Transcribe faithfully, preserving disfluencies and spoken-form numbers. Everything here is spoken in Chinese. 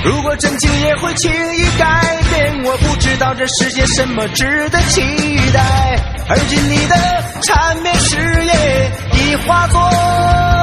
如果真情也会轻易改变，我不知道这世界什么值得期待。而今你的缠绵誓言已化作